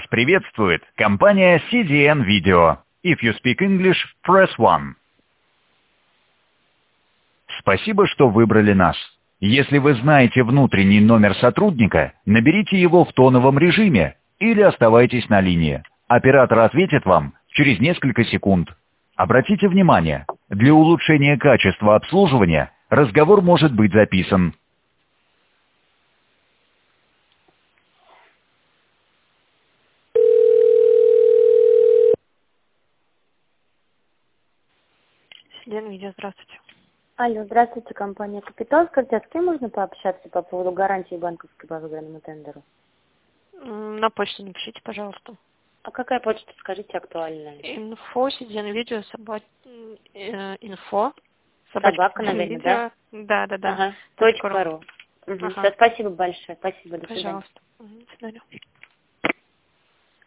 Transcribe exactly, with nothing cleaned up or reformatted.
приветствует компания си ди эн Video. If you speak English, press one. Спасибо, что выбрали нас. Если вы знаете внутренний номер сотрудника, наберите его в тоновом режиме или оставайтесь на линии. Оператор ответит вам через несколько секунд. Обратите внимание, для улучшения качества обслуживания разговор может быть записан. си ди эн Video, здравствуйте. Алло, здравствуйте, компания «Капитал». Скажите, а с кем можно пообщаться по поводу гарантии банковской по выигранному тендеру? На почту напишите, пожалуйста. А какая почта, скажите, актуальная? Инфо, си ди эн Video, собака, инфо, Собака, наверное, да? Да, да, да. Ага, точка ру. Угу. Ага. Все, спасибо большое, спасибо, до свидания. Пожалуйста. До свидания.